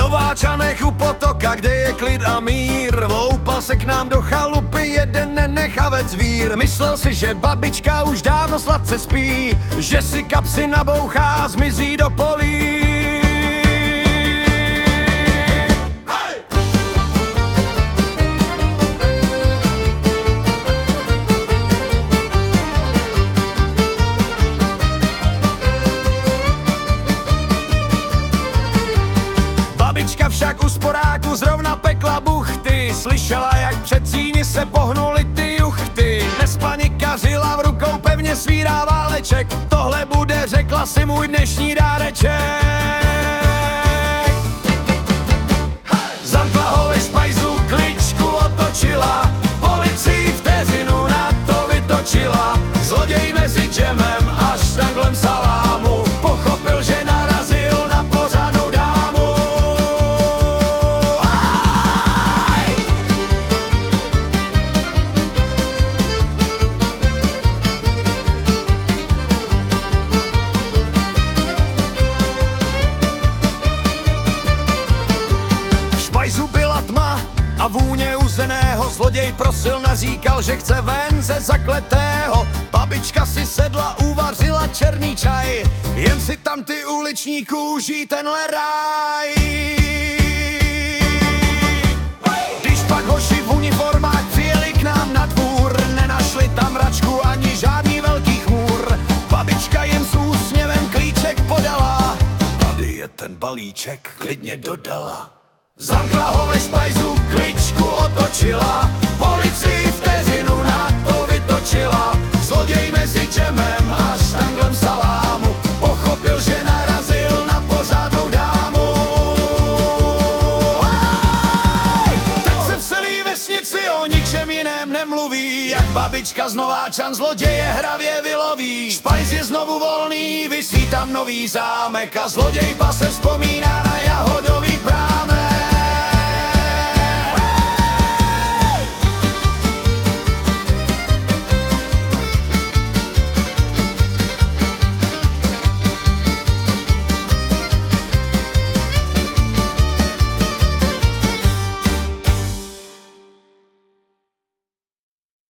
Nováčanech u potoka, kde je klid a mír, vloupal se k nám do chalupy jeden nenechavec vír. Myslel si, že babička už dávno sladce spí, že si kapsy nabouchá a zmizí do polí. Babička však u sporáku zrovna pekla buchty, slyšela, jak před síni se pohnuly ty juchty. Nespanikařila, v rukou pevně svírá váleček, tohle bude, řekla si, můj dnešní dáreček. Zamkla ho ve špajzu, kličku otočila, policii vteřinu na to vytočila. Zloděj mezi džemem a štanglem salámu pochopil, že narazil na pořádnou dámu. V špajzu byla tma a vůně uzeného, zloděj prosil, naříkal, že chce ven ze zakletého. Babička si sedla, uvařila černý čaj, jen si tam ty uliční kůží tenhle ráj. Když pak hoši v uniformách přijeli k nám na dvůr, nenašli tam račku ani žádný velký chmůr. Babička jim s úsměvem klíček podala, tady je ten balíček, klidně dodala. Zamkla ho ve špajzu, kličku otočila, policii vteřinu na to vytočila. Zloděj mezi džemem a štanglem salámu pochopil, že narazil na pořádnou dámu. Teď se v celý vesnici o ničem jiném nemluví, jak babička z Nováčan zloděje hravě vyloví. Špajz je znovu volný, visí tam nový zámek a zloděj se vzpomíná na